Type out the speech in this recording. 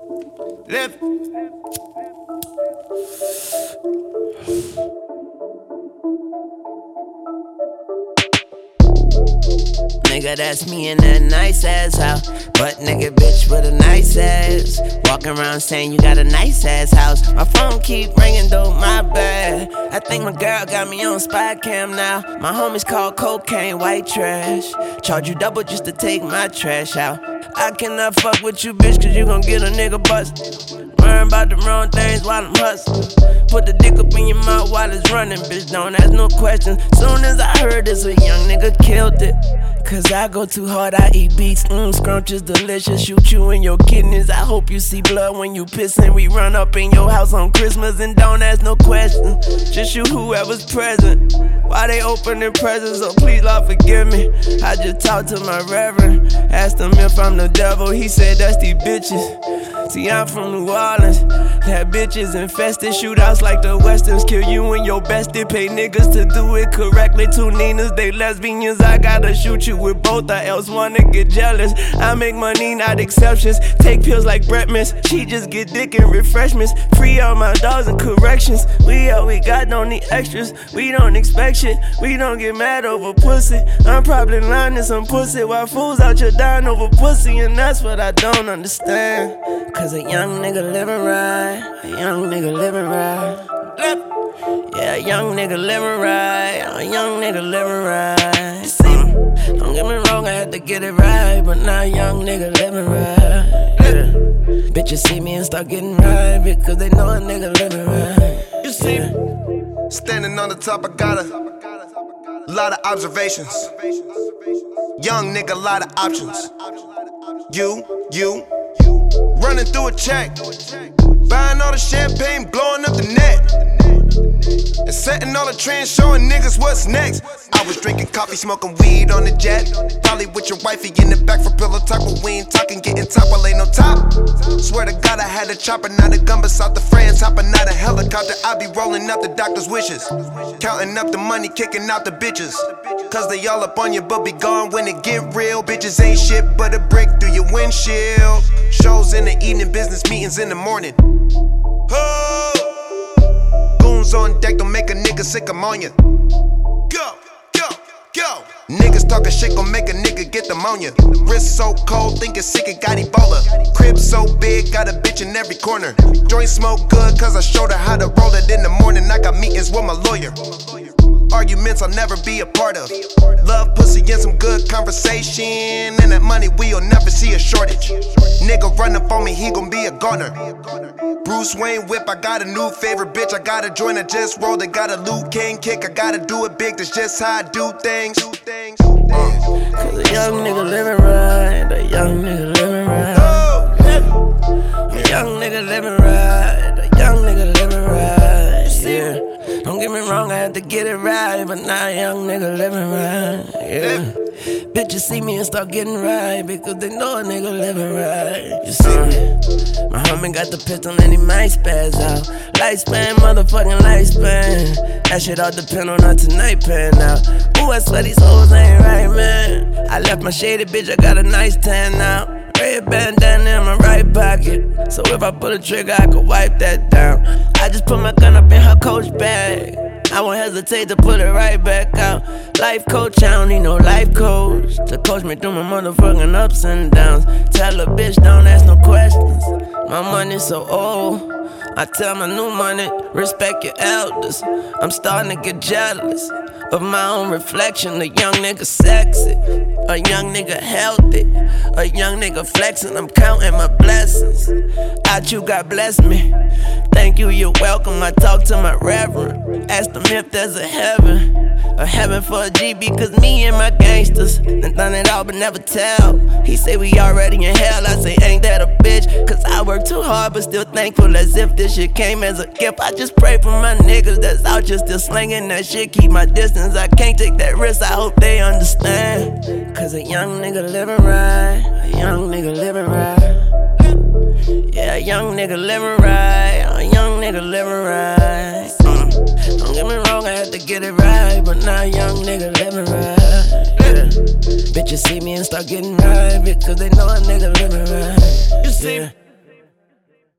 Live. Nigga, that's me in that nice ass house. But nigga, bitch with a nice ass. Walking around saying you got a nice ass house. My phone keep ringing, though, my bad. I think my girl got me on spy cam now. My homies call cocaine white trash. Charge you double just to take my trash out. I cannot fuck with you, bitch, cause you gon' get a nigga bust. Worrying about the wrong things while I'm hustling. Put the dick up in your mouth while it's running, bitch, don't ask no questions. Soon as I heard this, a young nigga killed it. Cause I go too hard, I eat beats, scrunches delicious. Shoot you in your kidneys, I hope you see blood when you pissin'. We run up in your house on Christmas and don't ask no questions. Just shoot whoever's present. Why they opening presents, so please Lord forgive me. I just talked to my reverend, asked him if I'm the devil, he said that's these bitches. See, I'm from New Orleans, that bitches infested. Shootouts like the Westerns, kill you and your bestie. Pay niggas to do it correctly. Two Ninas, they lesbians, I gotta shoot you with both, or else wanna get jealous. I make money, not exceptions. Take pills like Brett Miss, she just get dick and refreshments. Free all my dogs and corrections. We all we got, don't need extras. We don't expect shit, we don't get mad over pussy. I'm probably lying to some pussy while fools out here dying over pussy, and that's what I don't understand. Cause a young nigga living right, a young nigga living right. Yeah, a young nigga living right, a young nigga living right. See, don't get me wrong, I had to get it right, but now a young nigga living right. Yeah. Bitches see me and start getting right because they know a nigga living right. You see, standing on the top, I got a lot of observations. Young nigga, lot of options. You running through a check, buying all the champagne, blowing up the net, and setting all the trends, showing niggas what's next. I was drinking coffee, smoking weed on the jet, probably with your wifey in the back for pillow talk, but we ain't talking, getting top, I ain't no top. Swear to God I had a chopper, not a gun beside the friends, hopping out a helicopter. I be rolling up the doctor's wishes, counting up the money, kicking out the bitches, cause they all up on you but be gone when it get real. Bitches ain't shit but a brick through your windshield. Shows in the evening, business meetings in the morning. Oh, goons on deck, don't make a nigga sick, I'm on ya. Go. Niggas talking shit gon' make a nigga get pneumonia. Wrist so cold, think it's sick, it got Ebola. Crib so big, got a bitch in every corner. Joint smoke good, cause I showed her how to roll it in the morning. I got meetings with my lawyer. Arguments I'll never be a part of. Love, pussy, and some good conversation. And that money, we'll never see a shortage. Nigga run up on me, he gon' be a goner. Bruce Wayne whip, I got a new favorite bitch. I got a joint, I just rolled, I got a Luke King kick. I gotta do it big, that's just how I do things. Cause a young nigga living right, a young nigga living right. A young nigga living right, a young nigga living right. Yeah. Don't get me wrong, I had to get it right, but now a young nigga living right. Yeah. Bitches see me and start getting right because they know a nigga living right. You see, my homie got the pistol and he might spaz out. Lifespan, motherfucking lifespan. That shit all depend on how tonight pan out. Ooh, I swear these hoes ain't right, man. I left my shaded bitch, I got a nice tan now. Red bandana in my right pocket, so if I pull a trigger, I could wipe that down. I just put my gun up in her coach bag. I won't hesitate to put it right back out. Life coach, I don't need no life coach to coach me through my motherfucking ups and downs. Tell a bitch, don't ask no questions. My money's so old, I tell my new money, respect your elders. I'm starting to get jealous of my own reflection. A young nigga sexy, a young nigga healthy, a young nigga flexing. I'm counting my blessings. Out you, God bless me. Thank you, you're welcome. I talk to my reverend, ask them if there's a heaven for a GB, cause me and my gangsters done it all but never tell. He say we already in hell, I say ain't that a bitch, cause I work too hard but still thankful as if this shit came as a gift. I just pray for my niggas that's out here still slinging that shit, keep my distance, I can't take that risk, I hope they understand. Cause a young nigga living right, a young nigga living right. Yeah, a young nigga living right, a young nigga living right. Don't get me wrong, I had to get it right, but now a young nigga living right. Yeah. Bitches see me and start getting right because they know a nigga living right. You see? Yeah.